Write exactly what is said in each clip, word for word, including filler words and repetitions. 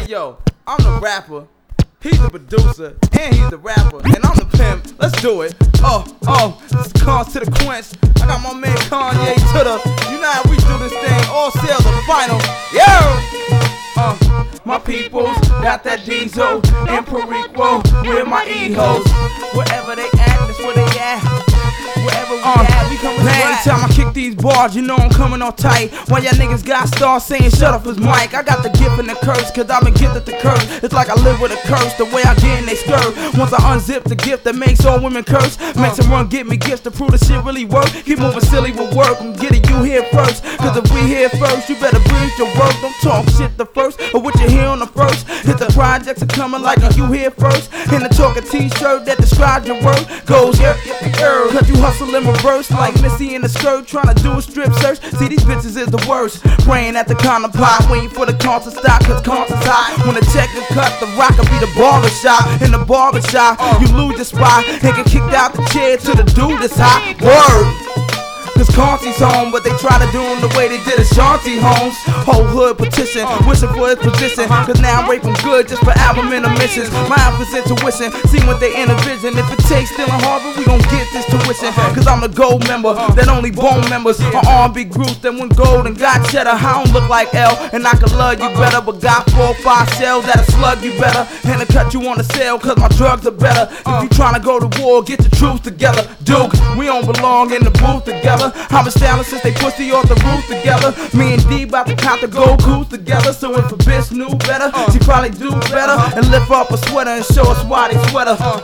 Hey yo, I'm the rapper, he's the producer, and he's the rapper, and I'm the pimp. Let's do it. Oh, oh, this is Cons to the Quench. I got my man Kanye to the. You know how we do this thing. All sales are final. Yo! Uh, my peoples got that diesel and Perico with my e-hoes. Wherever they at, that's where they at. Wherever we uh, at, we coming man, anytime I kick these bars, you know I'm coming all tight. Why y'all niggas got stars saying shut up his mic? I got the gift and the curse, cause I've been gifted the curse. It's like I live with a curse, the way I get in they skirt. Once I unzip the gift that makes all women curse, makes them run get me gifts to prove the shit really work. Keep moving silly with work, I'm getting you here first. Cause if we here first, you better bridge your work. Don't talk shit the first, or what you hear on the first. Hit the projects are coming like you here first. And the talk a t-shirt that describes your work goes, yeah, yeah, yeah. Cause you hustle in reverse like Missy in the skirt, trying to do a strip search. See, these bitches is the worst. Praying at the corner pot, waiting for the call to stop, cause concerts hot. When the check is cut, the rock will be the barber shop. In the barber shop, you lose your spot and get kicked out the chair to the dude that's hot. Word! Cause Conti's home, but they try to do him the way they did Ashanti Holmes. Whole hood petition, wishing for his position. Cause now I'm raping good just for album intermissions. My outfit's intuition, see what they envision. If it takes still in Harvard, we gon' get this tuition. Cause I'm the gold member, that only bone members are R and B groups that went gold and got cheddar. I don't look like L, and I can love you better, but got four or five shells that'll slug you better. And to cut you on the sale, cause my drugs are better. If you tryna go to war, get your troops together. Duke, we don't belong in the booth together. I've been styling since they pushed the off the roof together. Me and D bout to count the gold coups together. So if a bitch knew better, she probably do better and lift up a sweater and show us why they sweater. Uh,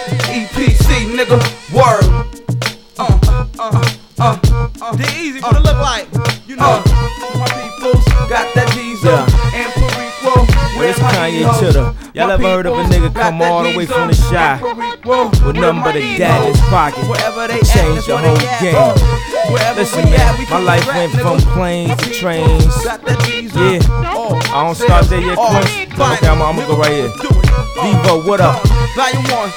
E P C, nigga, word. Uh, uh, uh, uh, they easy for the look like. You know, uh, my peoples got that diesel yeah. and Perico. Where's Kanye to the? Y'all ever heard of a nigga come all the way from the shy with nothing but a dad in his pocket? Change the whole game. Listen, man, my life went from planes to trains. Yeah, I don't start there yet, Quincy. Okay, I'm, I'm gonna go right here. Devo, what up? Volume one.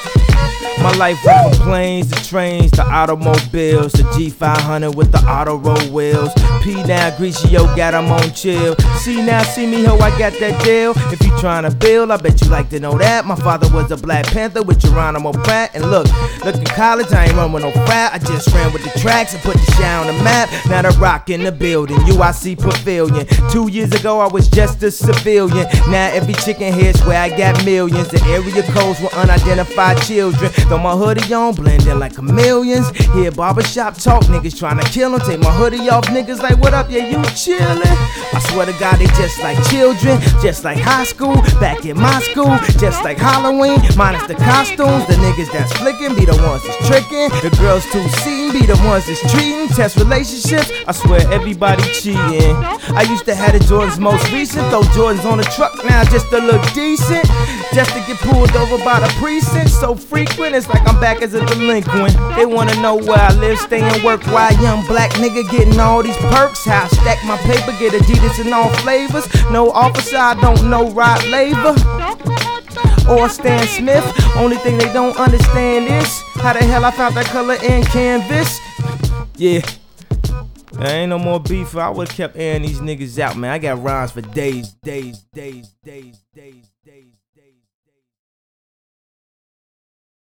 My life went from planes to trains to automobiles to G five hundred with the auto roll wheels. P now Grigio got him on chill. See now, see me ho, I got that deal. If you tryna build, I bet you like to know that. My father was a Black Panther with Geronimo Pratt. And look, look in college, I ain't run with no frat. I just ran with the tracks and put the shit on the map. Now the rock in the building, U I C Pavilion. Two years ago, I was just a civilian. Now every chicken head swear I got millions. The area codes were unidentified children. Throw my hoodie on, blending like chameleons. Hear barbershop talk, niggas tryna kill him. Take my hoodie off, niggas like, what up, yeah, you chillin'? I swear to God, they just like children, just like high school, back in my school, just like Halloween, minus the costumes. The niggas that's flicking be the ones that's tricking. The girls too seen be the ones that's treating. Test relationships, I swear everybody cheating. I used to have the Jordans most recent, throw Jordans on the truck now just to look decent. Just to get pulled over by the precinct, so frequent, it's like I'm back as a delinquent. They wanna know where I live, stay and work, why a young black nigga getting all these perks. How I stack my paper, get Adidas in all flavors. No officer, I don't know Rod Laver or Stan Smith. Only thing they don't understand is how the hell I found that color in canvas. Yeah, there ain't no more beef. I would've kept airing these niggas out, man. I got rhymes for days, days, days, days, days.